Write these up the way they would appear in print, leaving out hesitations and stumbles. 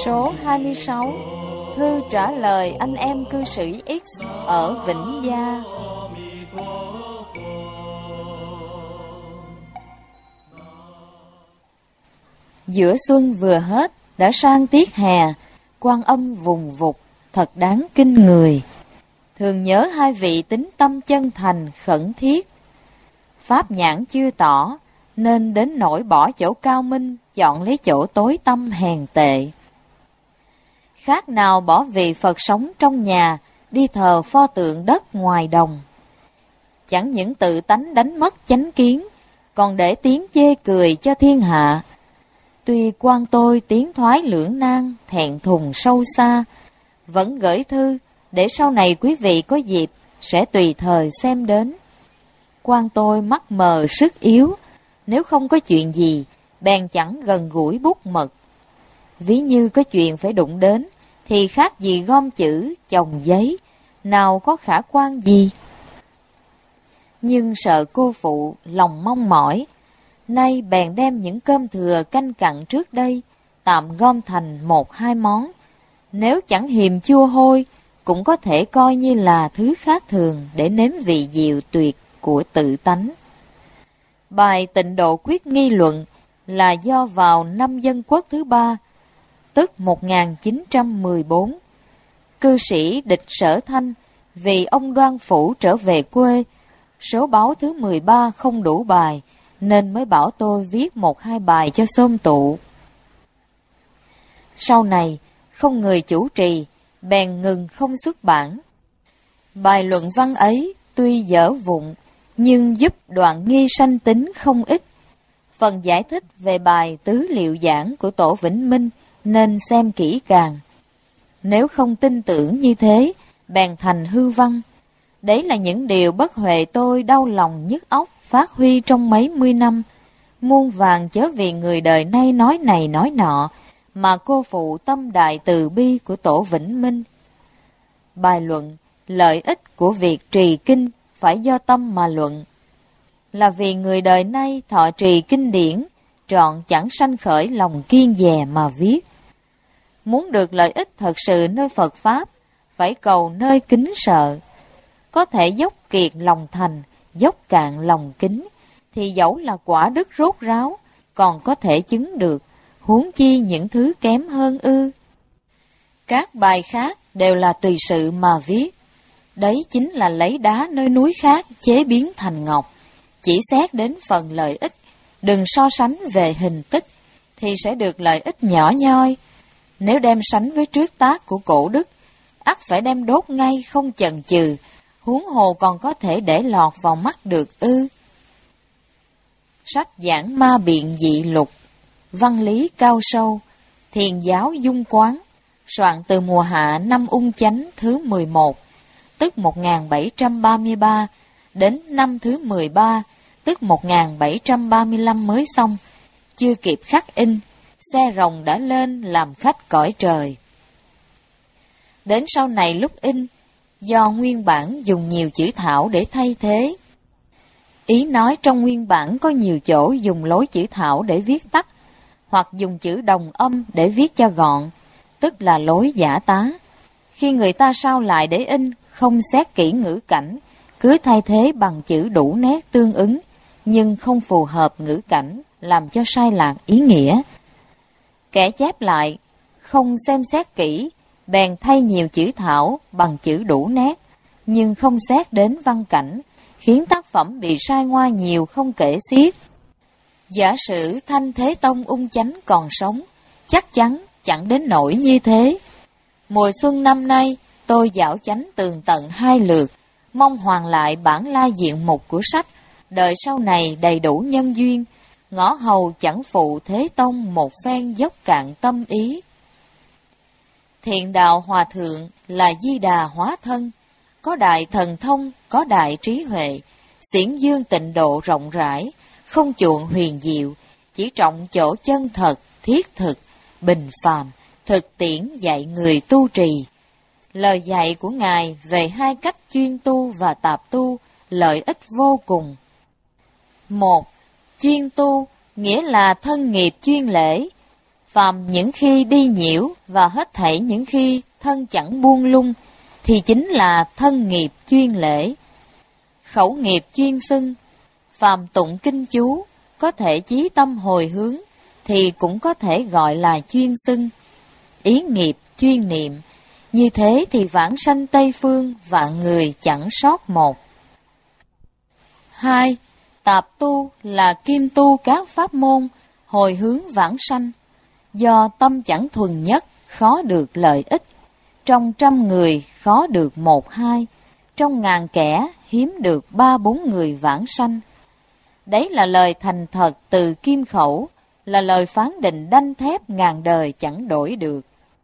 Số 26. Thư trả lời anh em cư sĩ X ở Vĩnh Gia. Giữa xuân vừa hết, đã sang tiết hè, Quan Âm vùng vụt, thật đáng kinh người. Thường nhớ hai vị tín tâm chân thành khẩn thiết. Pháp nhãn chưa tỏ, nên đến nỗi bỏ chỗ cao minh, chọn lấy chỗ tối tăm hèn tệ. Khác nào bỏ vị Phật sống trong nhà, đi thờ pho tượng đất ngoài đồng. Chẳng những tự tánh đánh mất chánh kiến, còn để tiếng chê cười cho thiên hạ. Tuy quan tôi tiến thoái lưỡng nan, thẹn thùng sâu xa, vẫn gửi thư để sau này quý vị có dịp sẽ tùy thời xem đến. Quan tôi mắt mờ sức yếu, nếu không có chuyện gì, bèn chẳng gần gũi bút mực. Ví như có chuyện phải đụng đến, thì khác gì gom chữ, chồng giấy, nào có khả quan gì. Nhưng sợ cô phụ, lòng mong mỏi, nay bèn đem những cơm thừa canh cặn trước đây, tạm gom thành 1-2 món. Nếu chẳng hiềm chua hôi, cũng có thể coi như là thứ khác thường để nếm vị diệu tuyệt của tự tánh. Bài Tịnh Độ Quyết Nghi Luận là do vào năm Dân Quốc thứ 3, tức 1914, cư sĩ Địch Sở Thanh vì ông Đoan Phủ trở về quê, số báo thứ 13 không đủ bài, nên mới bảo tôi viết 1-2 bài cho xôm tụ. Sau này, không người chủ trì, bèn ngừng không xuất bản. Bài luận văn ấy tuy dở vụng, nhưng giúp đoạn nghi sanh tính không ít. Phần giải thích về bài Tứ Liệu Giảng của Tổ Vĩnh Minh nên xem kỹ càng. Nếu không tin tưởng như thế, bèn thành hư văn. Đấy là những điều bất huệ tôi đau lòng nhức óc phát huy trong mấy mươi năm. Muôn vàng chớ vì người đời nay nói này nói nọ, mà cô phụ tâm đại từ bi của Tổ Vĩnh Minh. Bài luận, lợi ích của việc trì kinh phải do tâm mà luận. Là vì người đời nay thọ trì kinh điển, trọn chẳng sanh khởi lòng kiêng dè mà viết. Muốn được lợi ích thật sự nơi Phật Pháp, phải cầu nơi kính sợ. Có thể dốc kiệt lòng thành, dốc cạn lòng kính, thì dẫu là quả đức rốt ráo, còn có thể chứng được, huống chi những thứ kém hơn ư. Các bài khác đều là tùy sự mà viết. Đấy chính là lấy đá nơi núi khác chế biến thành ngọc. Chỉ xét đến phần lợi ích, đừng so sánh về hình tích, thì sẽ được lợi ích nhỏ nhoi. Nếu đem sánh với trước tác của cổ đức, ắt phải đem đốt ngay không chần chừ, huống hồ còn có thể để lọt vào mắt được ư. Sách giảng ma biện dị lục, văn lý cao sâu, thiền giáo dung quán, soạn từ mùa hạ năm Ung Chánh thứ 11, tức 1733, đến năm thứ 13, tức 1735 mới xong, chưa kịp khắc in, xe rồng đã lên làm khách cõi trời. Đến sau này lúc in, do nguyên bản dùng nhiều chữ thảo để thay thế. Ý nói trong nguyên bản có nhiều chỗ dùng lối chữ thảo để viết tắt, hoặc dùng chữ đồng âm để viết cho gọn, tức là lối giả tá. Khi người ta sao lại để in, không xét kỹ ngữ cảnh, cứ thay thế bằng chữ đủ nét tương ứng, nhưng không phù hợp ngữ cảnh, làm cho sai lạc ý nghĩa. Kẻ chép lại, không xem xét kỹ, bèn thay nhiều chữ thảo bằng chữ đủ nét, nhưng không xét đến văn cảnh, khiến tác phẩm bị sai ngoa nhiều không kể xiết. Giả sử Thanh Thế Tông Ung Chánh còn sống, chắc chắn chẳng đến nỗi như thế. Mùa xuân năm nay, tôi dạo chánh tường tận 2 lượt, mong hoàn lại bản la diện mục của sách, đợi sau này đầy đủ nhân duyên, ngõ hầu chẳng phụ Thế Tông một phen dốc cạn tâm ý. Thiện đạo hòa thượng là Di Đà hóa thân, có đại thần thông, có đại trí huệ, xiển dương tịnh độ rộng rãi, không chuộng huyền diệu, chỉ trọng chỗ chân thật, thiết thực, bình phàm, thực tiễn dạy người tu trì. Lời dạy của Ngài về hai cách chuyên tu và tạp tu, lợi ích vô cùng. 1. Chuyên tu, nghĩa là thân nghiệp chuyên lễ. Phàm những khi đi nhiễu và hết thảy những khi thân chẳng buông lung, thì chính là thân nghiệp chuyên lễ. Khẩu nghiệp chuyên xưng, phàm tụng kinh chú, có thể chí tâm hồi hướng, thì cũng có thể gọi là chuyên xưng. Ý nghiệp chuyên niệm, như thế thì vãng sanh Tây Phương vạn người chẳng sót một. 2. Tạp tu là kim tu các pháp môn, hồi hướng vãng sanh. Do tâm chẳng thuần nhất, khó được lợi ích. Trong 100 người khó được 1-2, trong ngàn kẻ hiếm được 3-4 người vãng sanh. Đấy là lời thành thật từ kim khẩu, là lời phán định đanh thép ngàn đời chẳng đổi được.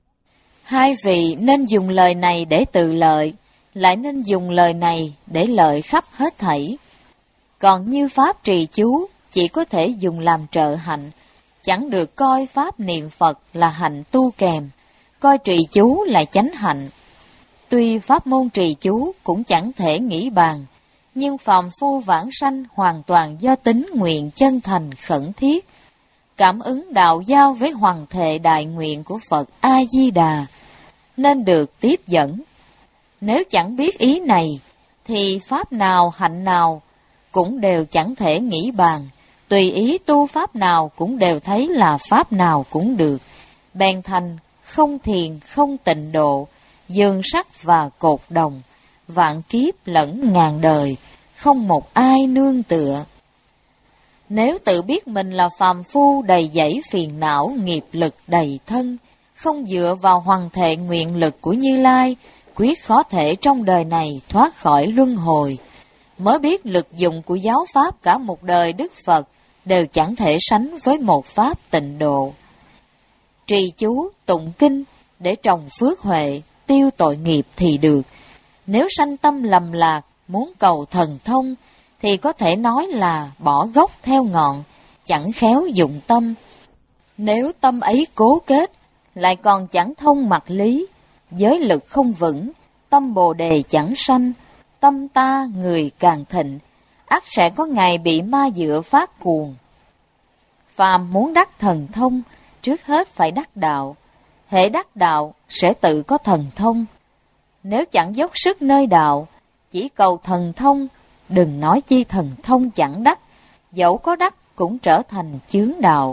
Hai vị nên dùng lời này để tự lợi, lại nên dùng lời này để lợi khắp hết thảy. Còn như pháp trì chú, chỉ có thể dùng làm trợ hạnh, chẳng được coi pháp niệm Phật là hạnh tu kèm, coi trì chú là chánh hạnh. Tuy pháp môn trì chú cũng chẳng thể nghĩ bàn, nhưng phàm phu vãng sanh hoàn toàn do tính nguyện chân thành khẩn thiết, cảm ứng đạo giao với hoàng thệ đại nguyện của Phật A-di-đà, nên được tiếp dẫn. Nếu chẳng biết ý này, thì pháp nào hạnh nào cũng đều chẳng thể nghĩ bàn, tùy ý tu pháp nào cũng đều thấy là pháp nào cũng được, bèn thành không thiền không tịnh độ, dương sắc và cột đồng, vạn kiếp lẫn ngàn đời, không một ai nương tựa. Nếu tự biết mình là phàm phu đầy dẫy phiền não nghiệp lực đầy thân, không dựa vào hoằng thệ nguyện lực của Như Lai, quyết khó thể trong đời này thoát khỏi luân hồi. Mới biết lực dụng của giáo pháp cả một đời Đức Phật đều chẳng thể sánh với một pháp tịnh độ. Trì chú, tụng kinh để trồng phước huệ, tiêu tội nghiệp thì được. Nếu sanh tâm lầm lạc, muốn cầu thần thông, thì có thể nói là bỏ gốc theo ngọn, chẳng khéo dụng tâm. Nếu tâm ấy cố kết, lại còn chẳng thông mặt lý, giới lực không vững, tâm bồ đề chẳng sanh, tâm ta người càng thịnh, ắt sẽ có ngày bị ma dựa phát cuồng. Phàm muốn đắc thần thông, trước hết phải đắc đạo. Hễ đắc đạo, sẽ tự có thần thông. Nếu chẳng dốc sức nơi đạo, chỉ cầu thần thông, đừng nói chi thần thông chẳng đắc, dẫu có đắc cũng trở thành chướng đạo.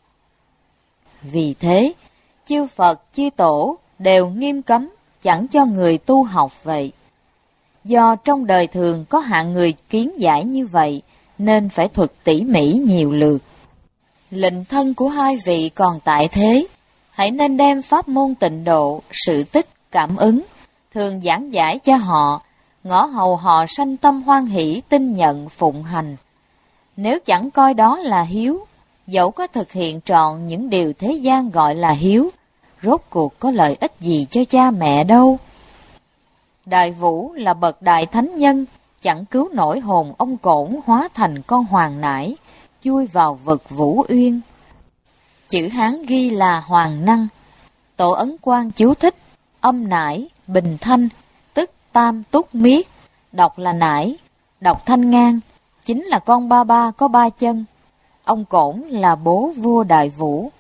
Vì thế, chư Phật, chư Tổ đều nghiêm cấm, chẳng cho người tu học vậy. Do trong đời thường có hạng người kiến giải như vậy, nên phải thuật tỉ mỉ nhiều lượt. Lệnh thân của hai vị còn tại thế, hãy nên đem pháp môn tịnh độ, sự tích, cảm ứng, thường giảng giải cho họ, ngõ hầu họ sanh tâm hoan hỷ tin nhận phụng hành. Nếu chẳng coi đó là hiếu, dẫu có thực hiện trọn những điều thế gian gọi là hiếu, rốt cuộc có lợi ích gì cho cha mẹ đâu. Đại Vũ là bậc đại thánh nhân, chẳng cứu nổi hồn ông Cổn hóa thành con hoàng nải, chui vào vực Vũ Uyên. Chữ Hán ghi là Hoàng Năng. Tổ Ấn Quang chú thích, âm nải, bình thanh, tức tam túc miết, đọc là nải, đọc thanh ngang, chính là con ba ba có 3 chân. Ông Cổn là bố vua Đại Vũ.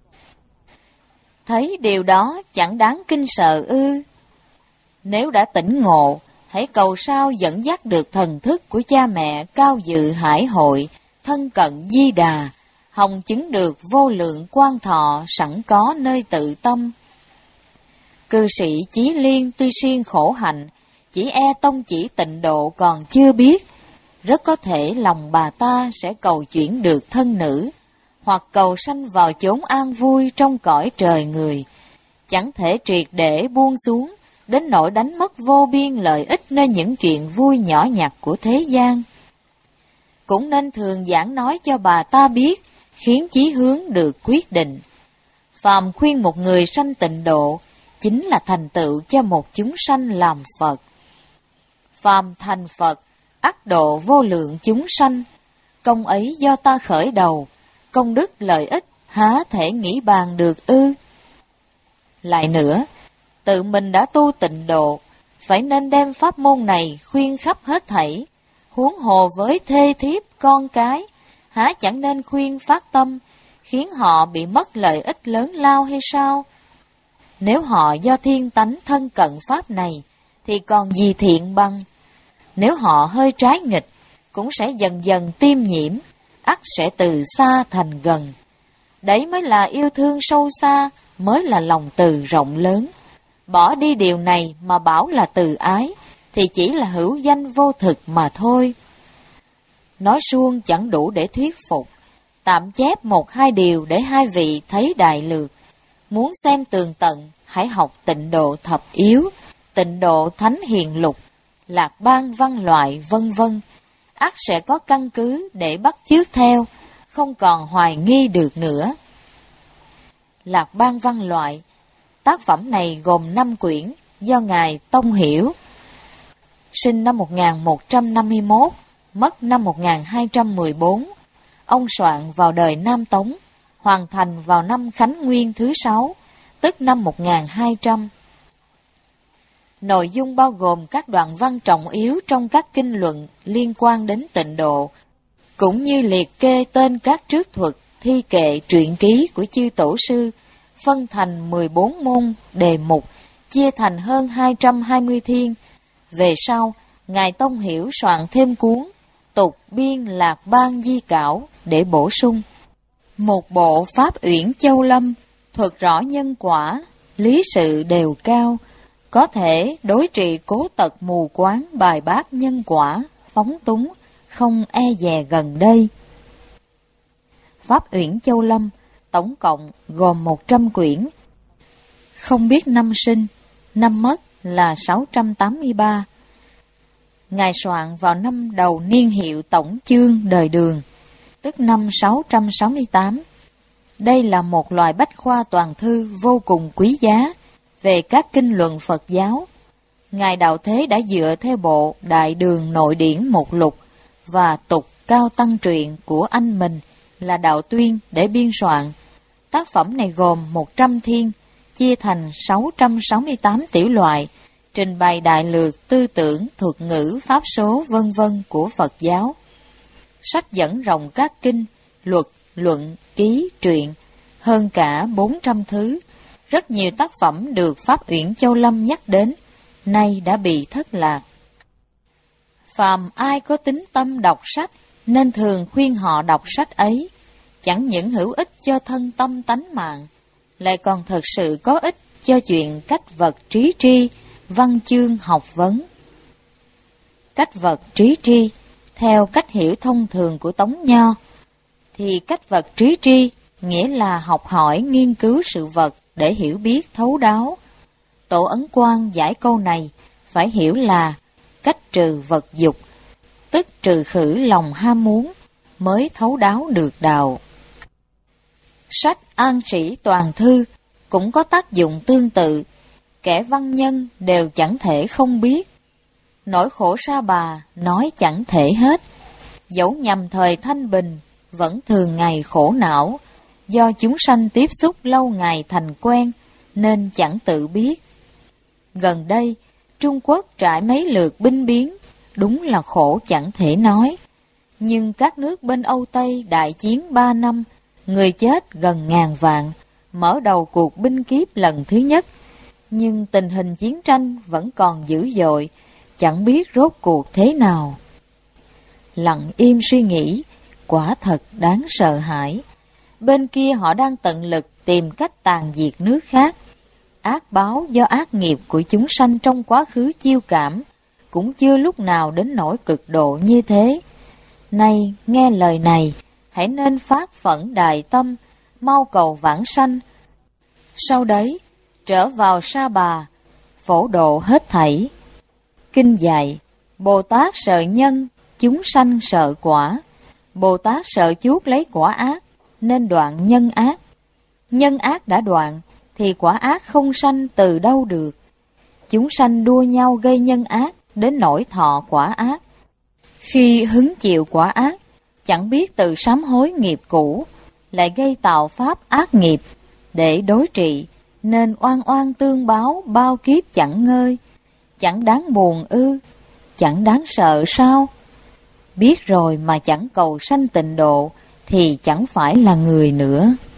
Thấy điều đó chẳng đáng kinh sợ ư? Nếu đã tỉnh ngộ, hãy cầu sao dẫn dắt được thần thức của cha mẹ cao dự hải hội, thân cận Di Đà, hồng chứng được vô lượng quan thọ sẵn có nơi tự tâm. Cư sĩ Chí Liên tuy siêng khổ hạnh, chỉ e tông chỉ tịnh độ còn chưa biết, rất có thể lòng bà ta sẽ cầu chuyển được thân nữ, hoặc cầu sanh vào chốn an vui trong cõi trời người, chẳng thể triệt để buông xuống, đến nỗi đánh mất vô biên lợi ích nơi những chuyện vui nhỏ nhặt của thế gian. Cũng nên thường giảng nói cho bà ta biết, khiến chí hướng được quyết định. Phàm khuyên một người sanh tịnh độ, chính là thành tựu cho một chúng sanh làm Phật. Phàm thành Phật, ắt độ vô lượng chúng sanh, công ấy do ta khởi đầu, công đức lợi ích há thể nghĩ bàn được ư? Lại nữa, tự mình đã tu tịnh độ, phải nên đem pháp môn này khuyên khắp hết thảy, huống hồ với thê thiếp con cái, há chẳng nên khuyên phát tâm, khiến họ bị mất lợi ích lớn lao hay sao? Nếu họ do thiên tánh thân cận pháp này, thì còn gì thiện bằng. Nếu họ hơi trái nghịch, cũng sẽ dần dần tiêm nhiễm, ắt sẽ từ xa thành gần. Đấy mới là yêu thương sâu xa, mới là lòng từ rộng lớn. Bỏ đi điều này mà bảo là từ ái, thì chỉ là hữu danh vô thực mà thôi. Nói suông chẳng đủ để thuyết phục, tạm chép một hai điều để hai vị thấy đại lược. Muốn xem tường tận, hãy học Tịnh Độ Thập Yếu, Tịnh Độ Thánh Hiền Lục, Lạc Bang Văn Loại, vân vân. Ắt sẽ có căn cứ để bắt chước theo, không còn hoài nghi được nữa. Lạc Bang Văn Loại, tác phẩm này gồm 5 quyển do Ngài Tông Hiểu, sinh năm 1151, mất năm 1214. Ông soạn vào đời Nam Tống, hoàn thành vào năm Khánh Nguyên thứ 6, tức năm 1200. Nội dung bao gồm các đoạn văn trọng yếu trong các kinh luận liên quan đến tịnh độ, cũng như liệt kê tên các trước thuật, thi kệ, truyện ký của chư tổ sư, phân thành 14 môn đề mục, chia thành hơn 220 thiên. Về sau, Ngài Tông Hiểu soạn thêm cuốn Tục Biên Lạc Bang Di Cảo để bổ sung. Một bộ Pháp Uyển Châu Lâm, thuật rõ nhân quả, lý sự đều cao, có thể đối trị cố tật mù quáng, bài bác nhân quả, phóng túng, không e dè gần đây. Pháp Uyển Châu Lâm tổng cộng gồm 100 quyển. Không biết năm sinh, năm mất là 683. Ngài soạn vào năm đầu niên hiệu Tổng Chương đời Đường, tức năm 668. Đây là một loại bách khoa toàn thư vô cùng quý giá về các kinh luận Phật giáo. Ngài Đạo Thế đã dựa theo bộ Đại Đường Nội Điển Mục Lục và Tục Cao Tăng Truyện của anh mình là Đạo Tuyên để biên soạn. Tác phẩm này gồm 100 thiên, chia thành 668 tiểu loại, trình bày đại lược tư tưởng, thuật ngữ, pháp số vân vân của Phật giáo. Sách dẫn rộng các kinh, luật, luận, ký, truyện, hơn cả 400 thứ. Rất nhiều tác phẩm được Pháp Uyển Châu Lâm nhắc đến, nay đã bị thất lạc. Phàm ai có tính tâm đọc sách, nên thường khuyên họ đọc sách ấy, chẳng những hữu ích cho thân tâm tánh mạng, lại còn thật sự có ích cho chuyện cách vật trí tri, văn chương học vấn. Cách vật trí tri, theo cách hiểu thông thường của Tống Nho, thì cách vật trí tri nghĩa là học hỏi nghiên cứu sự vật để hiểu biết thấu đáo. Tổ Ấn Quang giải câu này phải hiểu là cách trừ vật dục, tức trừ khử lòng ham muốn, mới thấu đáo được đạo. Sách An Sĩ Toàn Thư cũng có tác dụng tương tự, kẻ văn nhân đều chẳng thể không biết. Nỗi khổ Sa Bà nói chẳng thể hết, dẫu nhằm thời thanh bình, vẫn thường ngày khổ não, do chúng sanh tiếp xúc lâu ngày thành quen, nên chẳng tự biết. Gần đây, Trung Quốc trải mấy lượt binh biến, đúng là khổ chẳng thể nói. Nhưng các nước bên Âu Tây đại chiến 3 năm, người chết gần 1000 vạn, mở đầu cuộc binh kiếp lần thứ nhất. Nhưng tình hình chiến tranh vẫn còn dữ dội, chẳng biết rốt cuộc thế nào. Lặng im suy nghĩ, quả thật đáng sợ hãi. Bên kia họ đang tận lực tìm cách tàn diệt nước khác. Ác báo do ác nghiệp của chúng sanh trong quá khứ chiêu cảm, cũng chưa lúc nào đến nỗi cực độ như thế. Nay nghe lời này, hãy nên phát phẫn đại tâm, mau cầu vãng sanh. Sau đấy, trở vào Sa Bà, phổ độ hết thảy. Kinh dạy, Bồ Tát sợ nhân, chúng sanh sợ quả. Bồ Tát sợ chuốc lấy quả ác, nên đoạn nhân ác. Nhân ác đã đoạn, thì quả ác không sanh từ đâu được. Chúng sanh đua nhau gây nhân ác, đến nỗi thọ quả ác. Khi hứng chịu quả ác, chẳng biết tự sám hối nghiệp cũ, lại gây tạo pháp ác nghiệp, để đối trị, nên oan oan tương báo bao kiếp chẳng ngơi. Chẳng đáng buồn ư, chẳng đáng sợ sao? Biết rồi mà chẳng cầu sanh tịnh độ, thì chẳng phải là người nữa.